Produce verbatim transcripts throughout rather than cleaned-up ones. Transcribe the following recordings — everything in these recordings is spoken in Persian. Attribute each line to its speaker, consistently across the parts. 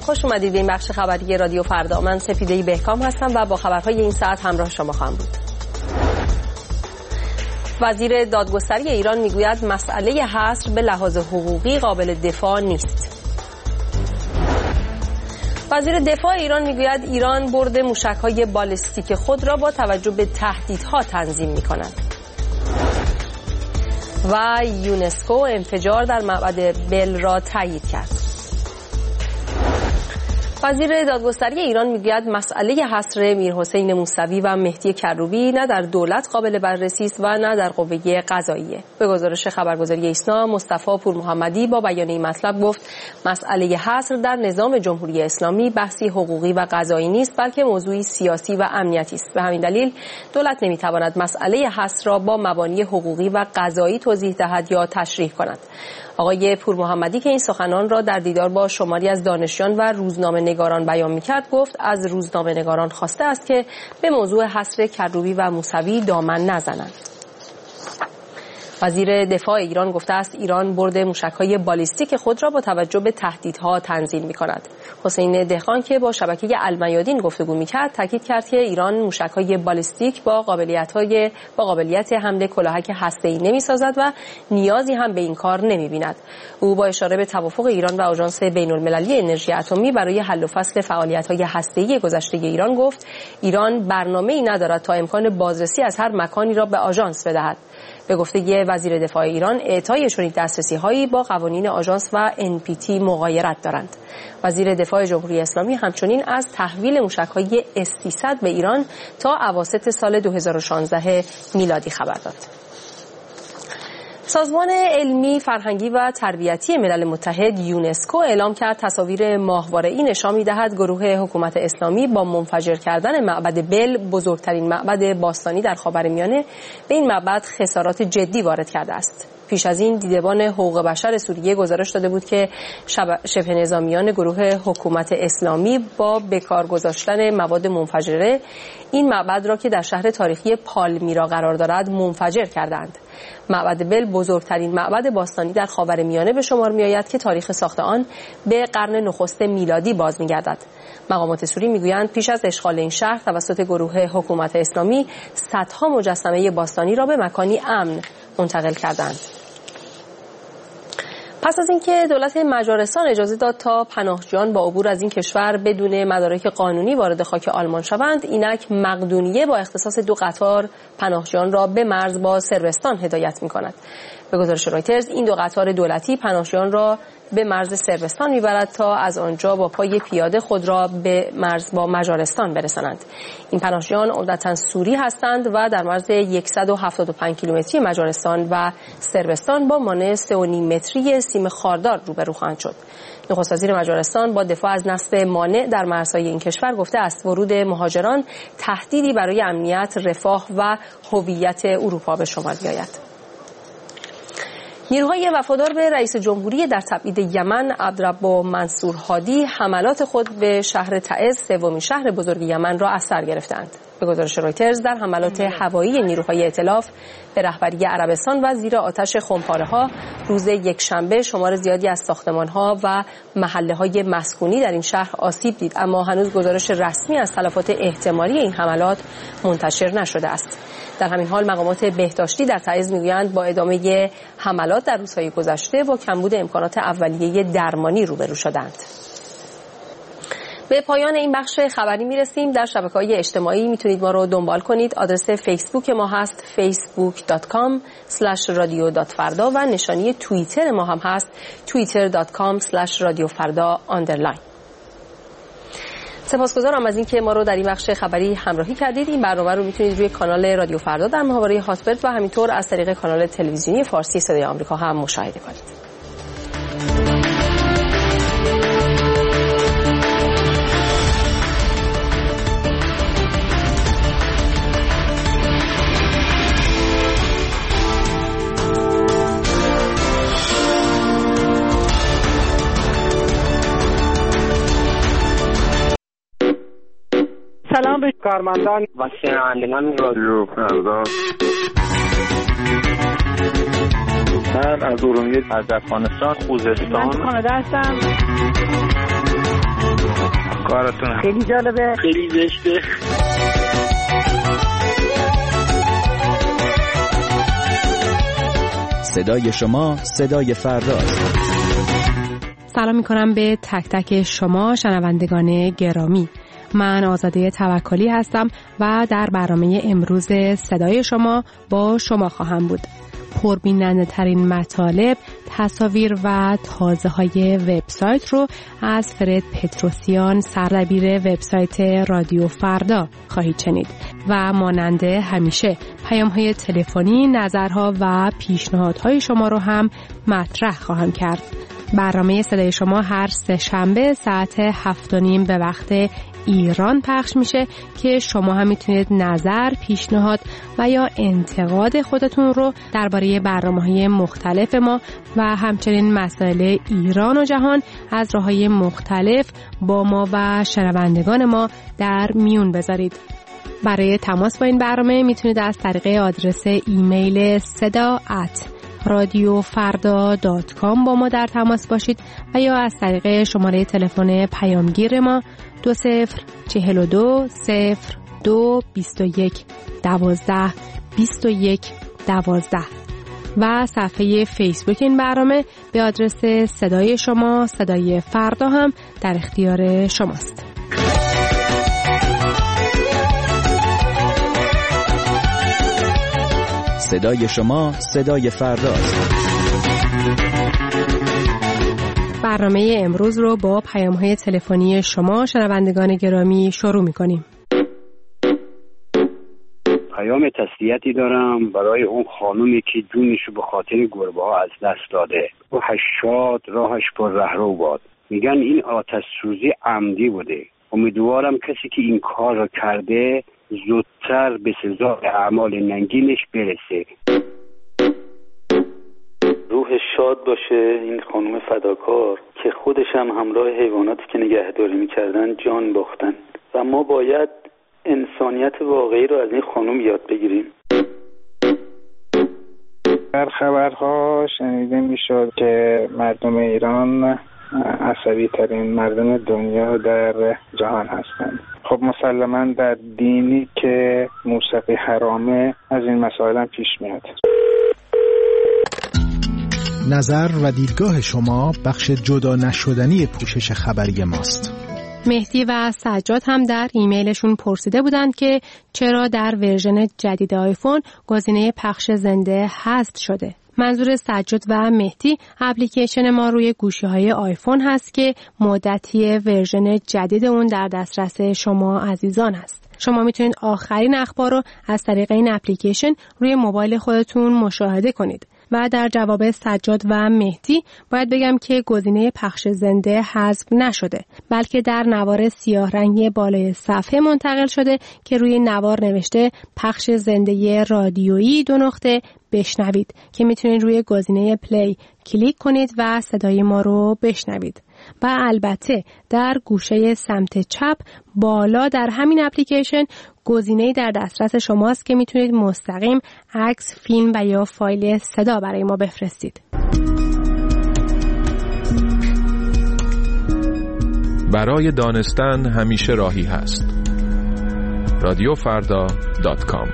Speaker 1: خوش اومدید به این بخش خبری رادیو فردا. من سپیده بهکام هستم و با خبرهای این ساعت همراه شما خواهم بود. وزیر دادگستری ایران میگوید مسئله حصر به لحاظ حقوقی قابل دفاع نیست. وزیر دفاع ایران میگوید ایران برد موشک‌های بالستیک خود را با توجه به تهدیدها تنظیم می‌کند. و یونسکو انفجار در معبد بل را تایید کرد. وزیر دادگستری ایران میگوید مسئله حصر میرحسین موسوی و مهدی کروبی نه در دولت قابل بررسی است و نه در قوه قضاییه. به گزارش خبرگزاری ایسنا، مصطفی پورمحمدی با بیان این مطلب گفت مسئله حصر در نظام جمهوری اسلامی بحثی حقوقی و قضایی نیست، بلکه موضوعی سیاسی و امنیتی است. به همین دلیل دولت نمیتواند مسئله حصر را با مبانی حقوقی و قضایی توضیح دهد یا تشریح کند. آقای پورمحمدی که این سخنان را در دیدار با شماری از دانشجویان و روزنامه‌نگاران بیان می‌کرد، گفت از روزنامه‌نگاران خواسته است که به موضوع حصر کروبی و موسوی دامن نزنند. وزیر دفاع ایران گفته است ایران برد موشک‌های بالستیک خود را با توجه به تهدیدها تنظیم می‌کند. حسین دهقان که با شبکه المیادین گفتگو می‌کرد، تاکید کرد که ایران موشک‌های بالستیک با قابلیت‌های با قابلیت حمله کلاهک هسته‌ای نمی‌سازد و نیازی هم به این کار نمی‌بیند. او با اشاره به توافق ایران و آژانس بین‌المللی انرژی اتمی برای حل و فصل فعالیت‌های هسته‌ای گذشته ایران گفت ایران برنامه‌ای ندارد تا امکان بازرسی از هر مکانی را به آژانس بدهد. به گفته وزیر دفاع ایران، اعطای چنین دسترسی‌هایی با قوانین آژانس و ان پی تی مغایرت دارند. وزیر دفاع جمهوری اسلامی همچنین از تحویل موشک‌های اس سیصد به ایران تا اواسط سال دو هزار و شانزده میلادی خبر داد. سازمان علمی، فرهنگی و تربیتی ملل متحد یونسکو اعلام کرد تصاویر ماهواره‌ای نشان می‌دهد گروه حکومت اسلامی با منفجر کردن معبد بل، بزرگترین معبد باستانی در خاورمیانه، به این معبد خسارات جدی وارد کرده است. پیش از این دیدبان حقوق بشر سوریه گزارش داده بود که شبه نظامیان گروه حکومت اسلامی با بکار گذاشتن مواد منفجره این معبد را که در شهر تاریخی پالمیرا قرار دارد منفجر کردند. معبد بل بزرگترین معبد باستانی در خاورمیانه به شمار می‌آید که تاریخ ساخت آن به قرن نخست میلادی باز می‌گردد. مقامات سوری می‌گویند پیش از اشغال این شهر توسط گروه حکومت اسلامی صدها مجسمه باستانی را به مکانی امن منتقل کردند. پس از اینکه دولت مجارستان اجازه داد تا پناهجویان با عبور از این کشور بدون مدارک قانونی وارد خاک آلمان شوند، اینک مقدونیه با اختصاص دو قطار پناهجویان را به مرز با صربستان هدایت می‌کند. به گزارش رایترز این دو قطار دولتی پناهجویان را به مرز صربستان میبرد تا از آنجا با پای پیاده خود را به مرز با مجارستان برسانند. این پناهجویان عمدتاً سوری هستند و در مرز صد و هفتاد و پنج کیلومتری مجارستان و صربستان با مانع سه و نیم متری سیم خاردار روبرو خواهند شد. نخست وزیر مجارستان با دفاع از نصب مانع در مرزهای این کشور گفته است ورود مهاجران تهدیدی برای امنیت، رفاه و هویت اروپا به شمار می‌آید. نیروهای وفادار به رئیس جمهوری در تبعید یمن عبدالرب منصور هادی حملات خود به شهر تعز، سومین شهر بزرگ یمن را از سر گرفتند. به گزارش رایترز در حملات هوایی نیروهای ائتلاف به رهبری عربستان و زیر آتش خمپاره‌ها روز یکشنبه شمار زیادی از ساختمان‌ها و محله‌های مسکونی در این شهر آسیب دید، اما هنوز گزارش رسمی از تلفات احتمالی این حملات منتشر نشده است. در همین حال مقامات بهداشتی در تعز میگویند با ادامه حملات در روزهای گذشته با کمبود امکانات اولیه درمانی روبرو شدند. به پایان این بخش خبری میرسیم. در شبکه‌های اجتماعی میتونید ما رو دنبال کنید. آدرس فیسبوک ما هست facebook dot com slash radio dot farda و نشانی توییتر ما هم هست twitter dot com slash radio farda underline. سپاسگزارم از اینکه ما رو در این بخش خبری همراهی کردید. این برنامه رو میتونید روی کانال رادیو فردا در محوره هاتبرد و همینطور از طریق کانال تلویزیونی فارسی صدای آمریکا هم مشاهده کنید.
Speaker 2: سلام به کارمندان و شنوندگان رادیو فردا.
Speaker 3: من از ارومیه، از افغانستان، خوزستان،
Speaker 2: من کانادا هستم.
Speaker 3: کارتون
Speaker 4: خیلی جالبه،
Speaker 2: خیلی زشته.
Speaker 5: صدای شما صدای فرداست.
Speaker 1: سلام میکنم به تک تک شما شنوندگان گرامی. من آزاده توکلی هستم و در برنامه امروز صدای شما با شما خواهم بود. پربیننده ترین مطالب، تصاویر و تازه های وبسایت رو از فرد پتروسیان، سردبیر وبسایت رادیو فردا خواهید شنید و مانند همیشه پیام های تلفنی، نظرها و پیشنهادهای شما رو هم مطرح خواهم کرد. برنامه صدای شما هر سه شنبه ساعت هفت و نیم به وقت ایران پخش میشه که شما هم میتونید نظر، پیشنهاد و یا انتقاد خودتون رو درباره برنامه‌های مختلف ما و همچنین مسائل ایران و جهان از راه‌های مختلف با ما و شنوندگان ما در میون بذارید. برای تماس با این برنامه میتونید از طریق آدرس ایمیل صدا ات رادیو فردا دات کام با ما در تماس باشید و یا از طریق شماره تلفن پیامگیر ما دو صفر چهل و دو صفر دو بیست و یک دوازده بیست و یک دوازده و صفحه فیسبوک این برنامه به آدرس صدای شما صدای فردا هم در اختیار شماست.
Speaker 5: صدای شما صدای فرداست.
Speaker 1: برنامه امروز رو با پیام‌های تلفنی شما شنوندگان گرامی شروع می‌کنیم.
Speaker 6: پیام تسلیتی دارم برای اون خانومی که جونشو به خاطر گربه‌ها از دست داده. او هشتاد راهش پر رهرو باد. میگن این آتش سوزی عمدی بوده. امیدوارم کسی که این کار رو کرده زودتر به سزای اعمال ننگینش برسه.
Speaker 7: روحش شاد باشه این خانم فداکار که خودش هم همراه حیواناتی که نگهداری میکردن جان باختن و ما باید انسانیت واقعی رو از این خانم یاد بگیریم.
Speaker 3: در خبرها شنیده میشد که مردم ایران عصبی ترین مردم دنیا در جهان هستند. خب مسلماً در دینی که موسیقی حرامه از این مسائل هم پیش میاد.
Speaker 8: نظر و دیدگاه شما بخش جدا نشدنی پوشش خبری ماست.
Speaker 1: مهدی و سجاد هم در ایمیلشون پرسیده بودند که چرا در ورژن جدید آیفون گزینه پخش زنده حذف شده. منظور سجاد و مهدی اپلیکیشن ما روی گوشی‌های آیفون هست که مدتی ورژن جدید اون در دسترس شما عزیزان است. شما میتونید آخرین اخبار رو از طریق این اپلیکیشن روی موبایل خودتون مشاهده کنید. و در جواب سجاد و مهدی باید بگم که گزینه پخش زنده حذف نشده، بلکه در نوار سیاه رنگی بالای صفحه منتقل شده که روی نوار نوشته پخش زنده رادیویی دو نقطه بشنوید که میتونید روی گزینه پلی کلیک کنید و صدای ما رو بشنوید. و البته در گوشه سمت چپ بالا در همین اپلیکیشن گزینه‌ای در دسترس شماست که میتونید مستقیم عکس، فیلم و یا فایل صدا برای ما بفرستید.
Speaker 9: برای دانستن همیشه راهی هست. رادیو فردا دات کام.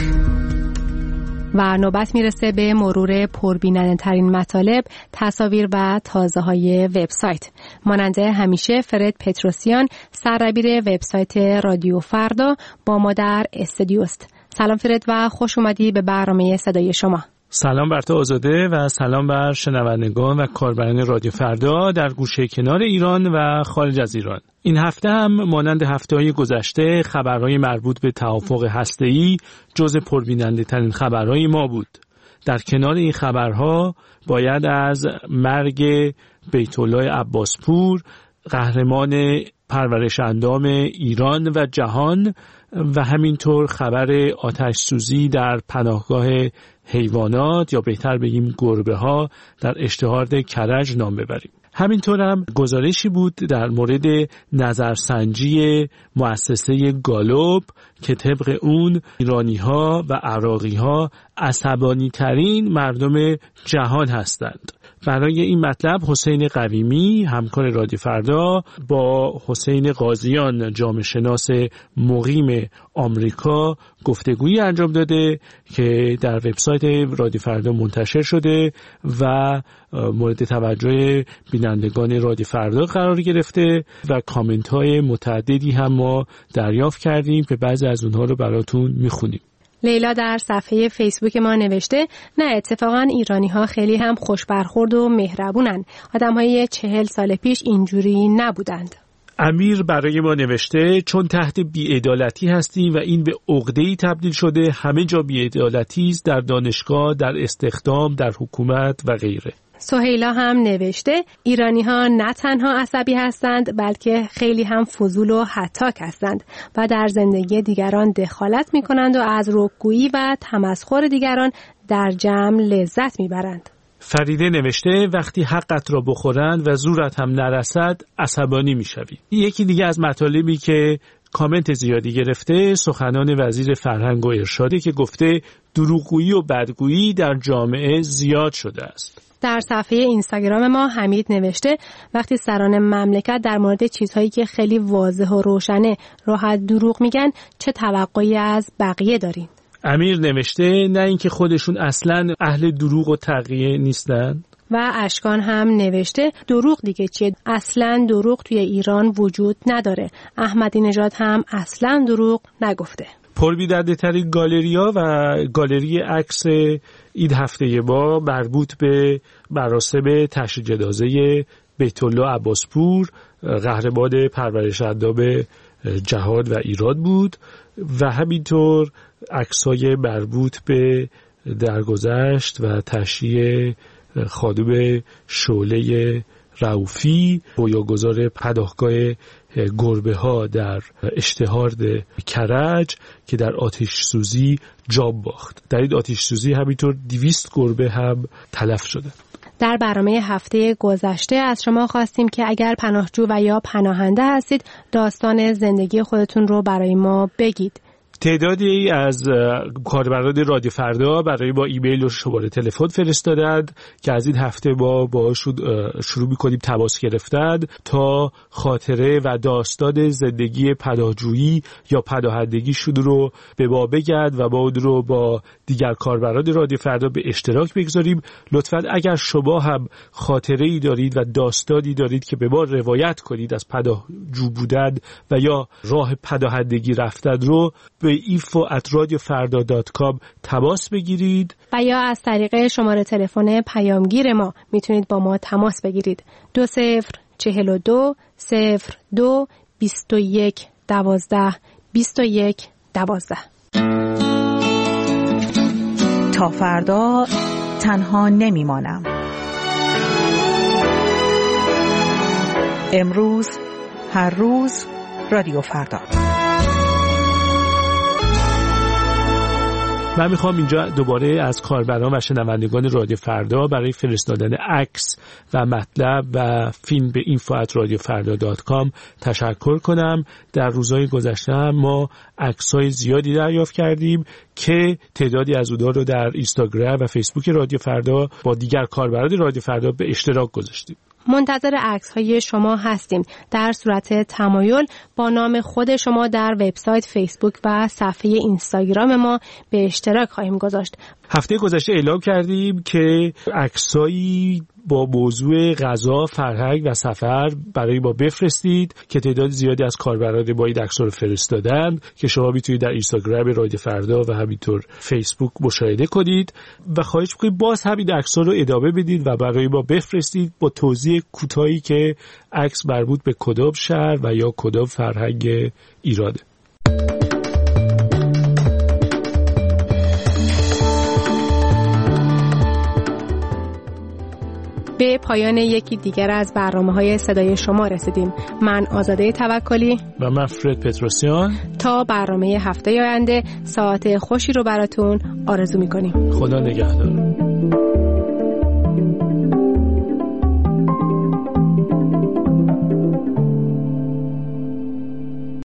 Speaker 1: و نوبت میرسه به مرور پربیننده ترین مطالب، تصاویر و تازه های وبسایت. مانند همیشه فرد پتروسیان، سردبیر وبسایت رادیو فردا با ما در استودیوست. سلام فرد و خوش اومدی به برنامه صدای شما.
Speaker 10: سلام بر تو آزاده و سلام بر شنوندگان و کاربران رادیو فردا در گوشه کنار ایران و خارج از ایران. این هفته هم مانند هفته‌های گذشته خبرهای مربوط به توافق هسته‌ای جزء پربیننده ترین خبرهای ما بود. در کنار این خبرها باید از مرگ بیت الله عباسپور، قهرمان پرورش اندام ایران و جهان و همینطور خبر آتش سوزی در پناهگاه حیوانات یا بهتر بگیم گربه ها در اشتهارد کرج نام ببریم. همینطور هم گزارشی بود در مورد نظرسنجی مؤسسه گالوب که طبق اون ایرانی ها و عراقی ها عصبانی ترین مردم جهان هستند. برای این مطلب حسین قویمی همکار رادیو فردا با حسین قاضیان جامعه شناس مقیم آمریکا گفتگویی انجام داده که در وبسایت رادیو فردا منتشر شده و مورد توجه بینندگان رادیو فردا قرار گرفته و کامنت های متعددی هم ما دریافت کردیم که بعضی از اونها رو براتون میخونیم.
Speaker 4: لیلا در صفحه فیسبوک ما نوشته نه اتفاقا ایرانی ها خیلی هم خوش برخورد و مهربونن. آدم های چهل سال پیش اینجوری نبودند.
Speaker 10: امیر برای ما نوشته چون تحت بی‌عدالتی هستیم و این به عقده‌ای تبدیل شده، همه جا بی‌عدالتی است، در دانشگاه، در استخدام، در حکومت و غیره.
Speaker 4: سهیلا هم نوشته ایرانی ها نه تنها عصبی هستند بلکه خیلی هم فضول و هتاک هستند و در زندگی دیگران دخالت می کنند و از رکگویی و تمسخر دیگران در جمع لذت می برند.
Speaker 10: فریده نوشته وقتی حقت را بخورند و زورت هم نرسد عصبانی می شوی. یکی دیگه از مطالبی که کامنت زیادی گرفته سخنان وزیر فرهنگ و ارشاده که گفته دروغگویی و بدگویی در جامعه زیاد شده است.
Speaker 4: در صفحه اینستاگرام ما حمید نوشته وقتی سران مملکت در مورد چیزهایی که خیلی واضح و روشنه راحت دروغ میگن چه توقعی از بقیه دارین؟
Speaker 10: امیر نوشته نه اینکه خودشون اصلاً اهل دروغ و تقیه نیستن.
Speaker 4: و اشکان هم نوشته دروغ دیگه چیه؟ اصلاً دروغ توی ایران وجود نداره. احمدی نژاد هم اصلاً دروغ نگفته.
Speaker 10: پربی‌درده ترین گالریا و گالری عکس عید هفته با مربوط به مراسم تشییع جنازه بیت‌الله عباسپور قهرمان پرورش اندام جهاد و ایران بود و همینطور عکس‌های مربوط به درگذشت و تشییع خادم شعله رؤوفی بنیانگذار پناهگاه گربه ها در اشتهارد کرج که در آتش سوزی جان باخت. در این آتش سوزی همینطور دویست گربه هم تلف شده.
Speaker 4: در برنامه هفته گذشته از شما خواستیم که اگر پناهجو و یا پناهنده هستید داستان زندگی خودتون رو برای ما بگید.
Speaker 10: تعدادی از کاربران رادیو فردا برای ما ایمیل و شماره تلفن فرستادند که از این هفته ما باهاشون شروع می‌کنیم تماس گرفتن تا خاطره و داستان زندگی پناهجویی یا پناهندگیشون رو به ما بگن و ما اون رو با دیگر کاربران رادیو فردا به اشتراک بگذاریم. لطفاً اگر شما هم خاطره‌ای دارید و داستانی دارید که به ما روایت کنید از پناهجو بودن و یا راه پناهندگی رفتن رو به info at radio farda dot com تماس بگیرید
Speaker 4: و یا از طریق شماره تلفن پیامگیر ما میتونید با ما تماس بگیرید. دو صفر چهل و دو صفر دو بیست و یک دوازده بیست و یک دوازده.
Speaker 11: تا فردا تنها نمیمانم. امروز هر روز رادیو فردا.
Speaker 10: من میخوام اینجا دوباره از کاربران و شنوندگان رادیو فردا برای فرستادن عکس و مطلب و فیلم به info at radio farda dot com تشکر کنم. در روزهای گذشته هم ما عکس‌های زیادی دریافت کردیم که تعدادی از اونها رو در اینستاگرام و فیسبوک رادیو فردا با دیگر کاربران رادیو فردا به اشتراک گذاشتیم.
Speaker 4: منتظر عکس‌های شما هستیم. در صورت تمایل با نام خود شما در وبسایت، فیسبوک و صفحه اینستاگرام ما به اشتراک خواهیم گذاشت.
Speaker 10: هفته گذشته اعلام کردیم که عکسایی با موضوع غذا، فرهنگ و سفر برای ما بفرستید که تعداد زیادی از کاربران ما این عکس‌ها رو فرستادن که شما میتونید در اینستاگرام رادیو فردا و همینطور فیسبوک مشاهده کنید و خواهش می‌کنیم باز همین عکس‌ها رو ادامه بدید و برای ما بفرستید با توضیح کوتاهی که عکس مربوط به کدام شهر و یا کدام فرهنگ ایرانه.
Speaker 4: به پایان یکی دیگر از برنامه‌های صدای شما رسیدیم. من آزاده توکلی
Speaker 10: و من فرد پتروسیان
Speaker 4: تا برنامه هفته آینده ساعت خوشی رو براتون آرزو می‌کنیم.
Speaker 10: خدا نگهدار.